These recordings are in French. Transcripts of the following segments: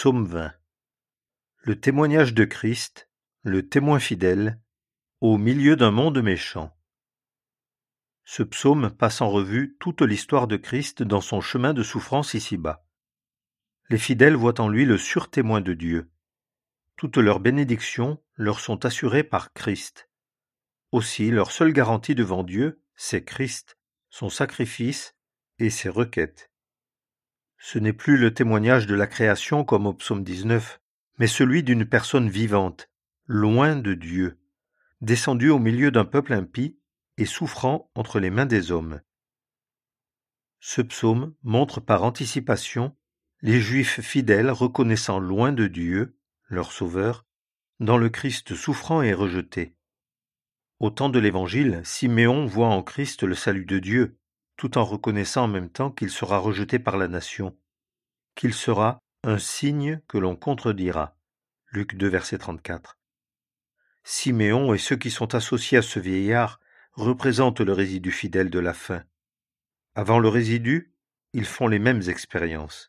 Psaume 20. Le témoignage de Christ, le témoin fidèle, au milieu d'un monde méchant. Ce psaume passe en revue toute l'histoire de Christ dans son chemin de souffrance ici-bas. Les fidèles voient en lui le surtémoin de Dieu. Toutes leurs bénédictions leur sont assurées par Christ. Aussi, leur seule garantie devant Dieu, c'est Christ, son sacrifice et ses requêtes. Ce n'est plus le témoignage de la création comme au psaume 19, mais celui d'une personne vivante, loin de Dieu, descendue au milieu d'un peuple impie et souffrant entre les mains des hommes. Ce psaume montre par anticipation les Juifs fidèles reconnaissant loin de Dieu, leur Sauveur, dans le Christ souffrant et rejeté. Au temps de l'Évangile, Siméon voit en Christ le salut de Dieu, tout en reconnaissant en même temps qu'il sera rejeté par la nation, qu'il sera un signe que l'on contredira. Luc 2, verset 34. Siméon et ceux qui sont associés à ce vieillard représentent le résidu fidèle de la fin. Avant le résidu, ils font les mêmes expériences.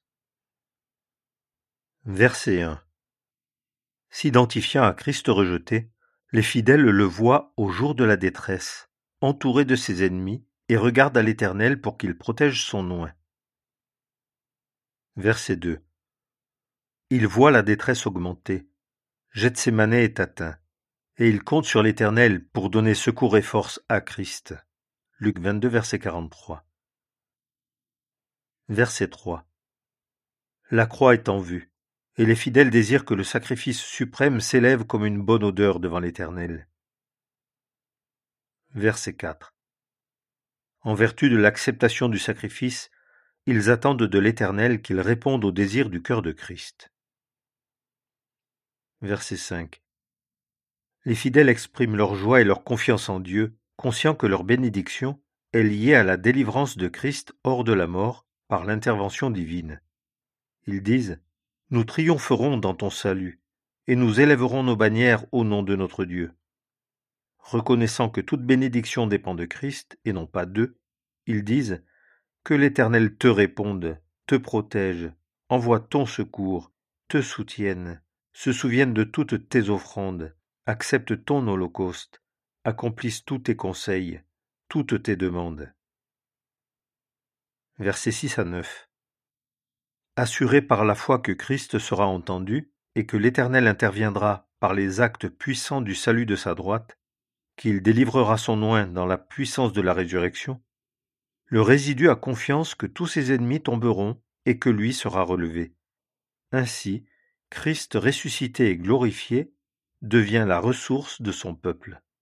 Verset 1. S'identifiant à Christ rejeté, les fidèles le voient au jour de la détresse, entouré de ses ennemis, et regardent à l'Éternel pour qu'il protège son oint. Verset 2. Il voit la détresse augmenter. Gethsémane est atteint, et il compte sur l'Éternel pour donner secours et force à Christ. Luc 22, verset 43. Verset 3. La croix est en vue, et les fidèles désirent que le sacrifice suprême s'élève comme une bonne odeur devant l'Éternel. Verset 4. En vertu de l'acceptation du sacrifice, ils attendent de l'Éternel qu'il réponde au désir du cœur de Christ. Verset 5. Les fidèles expriment leur joie et leur confiance en Dieu, conscients que leur bénédiction est liée à la délivrance de Christ hors de la mort par l'intervention divine. Ils disent « Nous triompherons dans ton salut, et nous élèverons nos bannières au nom de notre Dieu. » Reconnaissant que toute bénédiction dépend de Christ et non pas d'eux, ils disent « Que l'Éternel te réponde, te protège, envoie ton secours, te soutienne, se souvienne de toutes tes offrandes, accepte ton holocauste, accomplisse tous tes conseils, toutes tes demandes. » Versets 6 à 9. Assurés par la foi que Christ sera entendu et que l'Éternel interviendra par les actes puissants du salut de sa droite, qu'il délivrera son oint dans la puissance de la résurrection, le résidu a confiance que tous ses ennemis tomberont et que lui sera relevé. Ainsi, Christ ressuscité et glorifié devient la ressource de son peuple.